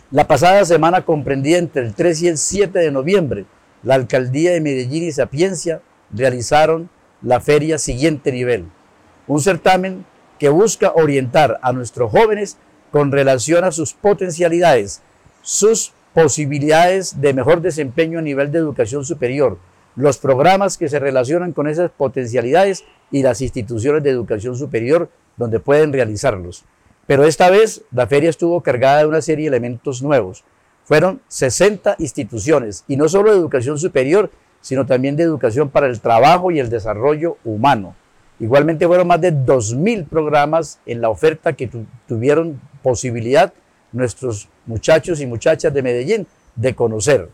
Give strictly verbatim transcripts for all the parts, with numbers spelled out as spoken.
La pasada semana comprendida entre el tres y el siete de noviembre, la Alcaldía de Medellín y Sapiencia realizaron la Feria Siguiente Nivel, un certamen que busca orientar a nuestros jóvenes con relación a sus potencialidades, sus posibilidades de mejor desempeño a nivel de educación superior, los programas que se relacionan con esas potencialidades y las instituciones de educación superior donde pueden realizarlos. Pero esta vez la feria estuvo cargada de una serie de elementos nuevos. Fueron sesenta instituciones, y no solo de educación superior, sino también de educación para el trabajo y el desarrollo humano. Igualmente fueron más de dos mil programas en la oferta que tu, tuvieron posibilidad nuestros muchachos y muchachas de Medellín de conocer.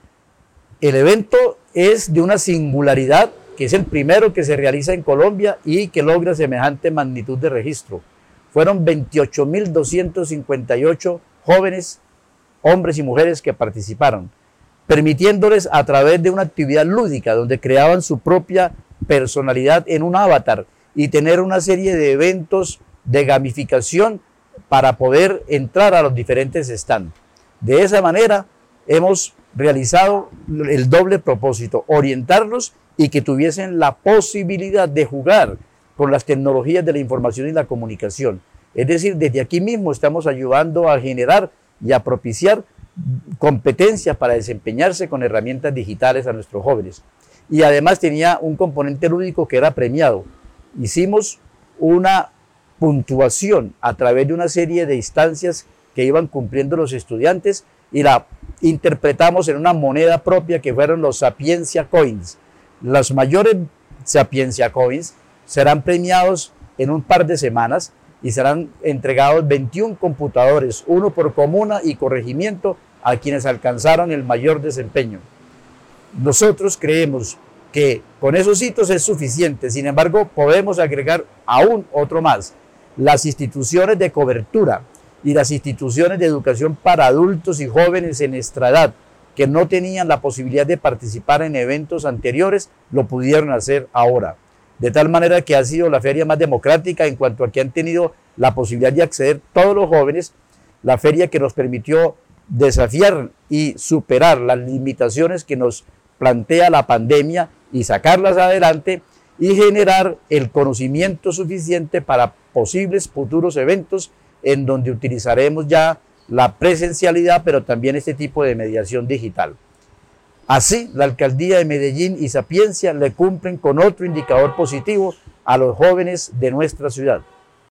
El evento es de una singularidad, que es el primero que se realiza en Colombia y que logra semejante magnitud de registro. Fueron veintiocho mil doscientos cincuenta y ocho jóvenes, hombres y mujeres que participaron, permitiéndoles a través de una actividad lúdica donde creaban su propia personalidad en un avatar y tener una serie de eventos de gamificación para poder entrar a los diferentes stands. De esa manera hemos realizado el doble propósito, orientarlos y que tuviesen la posibilidad de jugar con las tecnologías de la información y la comunicación. Es decir, desde aquí mismo estamos ayudando a generar y a propiciar competencias para desempeñarse con herramientas digitales a nuestros jóvenes. Y además tenía un componente lúdico que era premiado. Hicimos una puntuación a través de una serie de instancias que iban cumpliendo los estudiantes y la interpretamos en una moneda propia que fueron los Sapiencia Coins. Los mayores Sapiencia Coins serán premiados en un par de semanas y serán entregados veintiún computadores, uno por comuna y corregimiento, a quienes alcanzaron el mayor desempeño. Nosotros creemos que con esos hitos es suficiente, sin embargo podemos agregar aún otro más. Las instituciones de cobertura y las instituciones de educación para adultos y jóvenes en nuestra edad que no tenían la posibilidad de participar en eventos anteriores, lo pudieron hacer ahora. De tal manera que ha sido la feria más democrática en cuanto a que han tenido la posibilidad de acceder todos los jóvenes, la feria que nos permitió desafiar y superar las limitaciones que nos plantea la pandemia y sacarlas adelante y generar el conocimiento suficiente para posibles futuros eventos en donde utilizaremos ya la presencialidad, pero también este tipo de mediación digital. Así, la Alcaldía de Medellín y Sapiencia le cumplen con otro indicador positivo a los jóvenes de nuestra ciudad.